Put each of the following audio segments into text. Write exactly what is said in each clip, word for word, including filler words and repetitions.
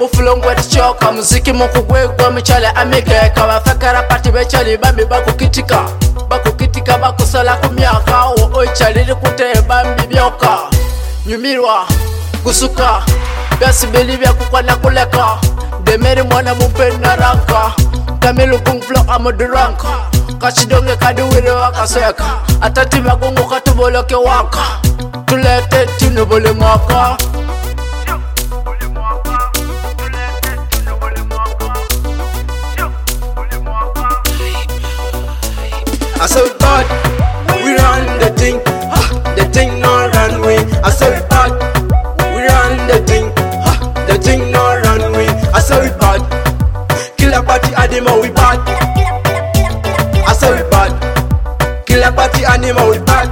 mufulongo etichoka muziki mukugwegwa michale amigeka bafakara pati bechali bambi bakukitika bakukitika bakusala ku myaka wo oichaliri kute bambi byoka nyumirwa gusuka byasibili byakukwana kuleka demeri mwana mupenda ranka tamilu kungflo amoduranka kachidonge kaduwire wakaseka atati magungu katuboloke waka tulete tunubule mwaka I saw it bad, we run the thing, ha, the thing no run way. I saw it bad, we run the thing, ha, the thing no run way. I saw it bad, kill a party animal we bad. I saw it bad, kill a party animal we bad.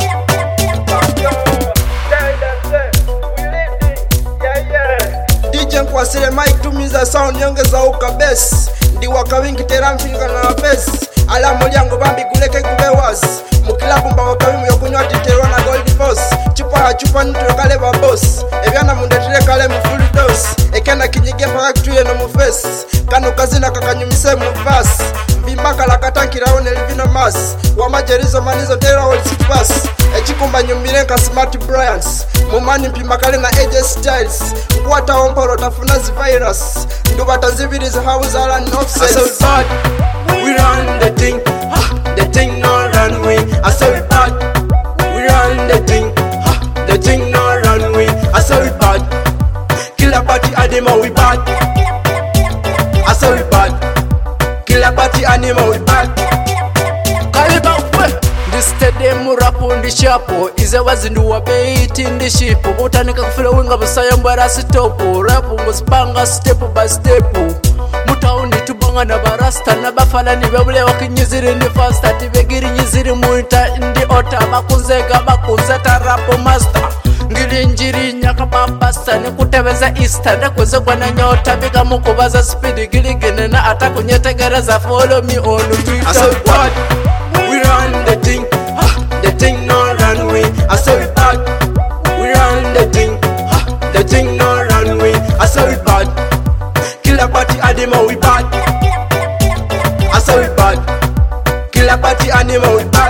D J Nkwasile mic tumiza sound nyongeza uka bass. Ndi waka wingi tera mfinga na bass. Ala mulyango bambi guleke gube wasi mukilabu mba wakawimu yokunywa titerwa na gold boss chupa ha chupa nitwe kale ba boss ebyana mundetire kale mu full dose ekenda kinyige mpaka kituye no mu face kano kazina kakanyumise mu verse mbimbaka la katankira one livino mass wamajerizo manizo tera all six pass echikumba nyumbire nka smart brilliance mumani mpimba kale na A J Styles nkwata omporo tafuna zi virus nduba tanzibiri za house ala no offset. We run the thing, ha, the thing no run way. I saw it bad. We run the thing, ha, the thing no run way. I saw it bad. Kill a party animal we bad. I saw it bad. Kill a party animal we bad. Kaliba we this steady murapu ndi shapo ize wazinduwa beiti ndi shipo mutanika kufila winga busaya mbara sitopo rapu muspanga step by step mutaundi tubanga na barasta na bafala ni babule wakinyiziri ni fasta tibegiri nyiziri muita ndi ota bakunzega bakunzeta rapo master ngili njiri nyaka babasta ni kutebeza easter ndakweze kwa na nyota bika mukubaza speed gili gine na ata kunyetegereza follow me on Twitter. I saw it bad, we run the thing, ha, the thing no run way. I saw it bad, we run the thing, ha, the thing no run way. I saw it bad, kill a party animal we bad. I saw it bad, kill a party animal we bad.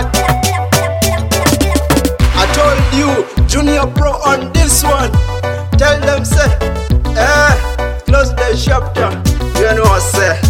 I told you, Junior Pro on this one. Tell them say, eh, close the chapter. You know what I say.